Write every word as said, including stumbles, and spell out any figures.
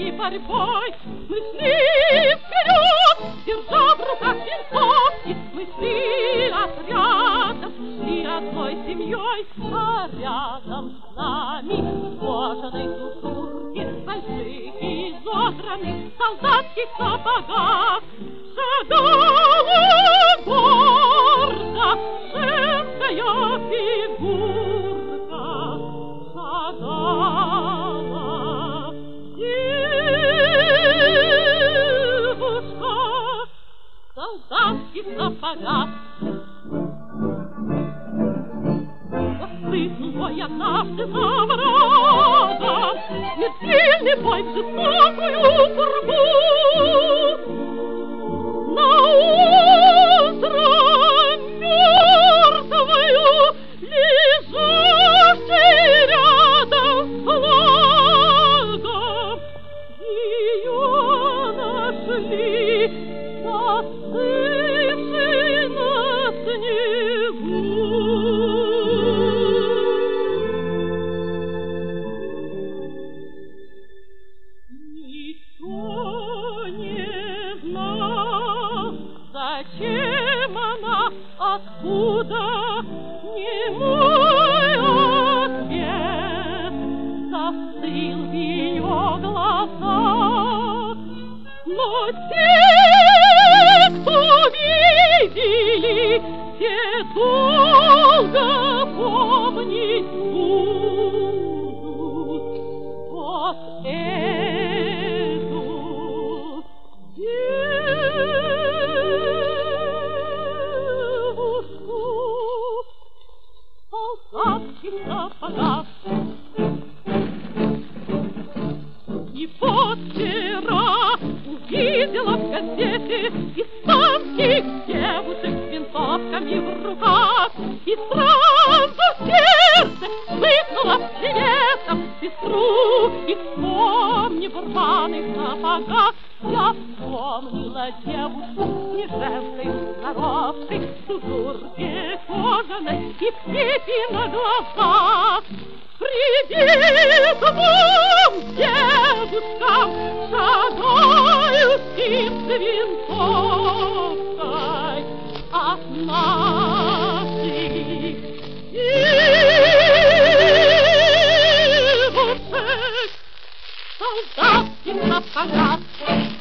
и борьбой. Мы шли вперед, держа в руках винтовки, мы шли отрядом, шли одной семьей, а рядом с нами в кожаной тужурке, больших и изодранных солдатских сапогах шагала гордо женская фигурка, шагала девушка в солдатских сапогах. Воскликнул бой однажды за врагом, смертельный бой в жестокую пургу. Наутро мертвую, лежащей рядом с флагом, ее нашли застывшей на снегу. Никто не знал, зачем она, откуда, не мой ответ застыл в ее глазах. Но те, кто видели, те долго помнить будут вот эту девушку в солдатских сапогах. И вот вчера увидела в газете испанских девушек с винтовками в руках, и сразу сердце вспыхнуло светом сестру, и вспомнив в рваных сапогах, я вспомнила девушку не женской сноровкой, в тужурке кожаной и в цепи на глазах. Привет вам, девушкам, шагающим с винтовкой от наших девушек в солдатских сапогах.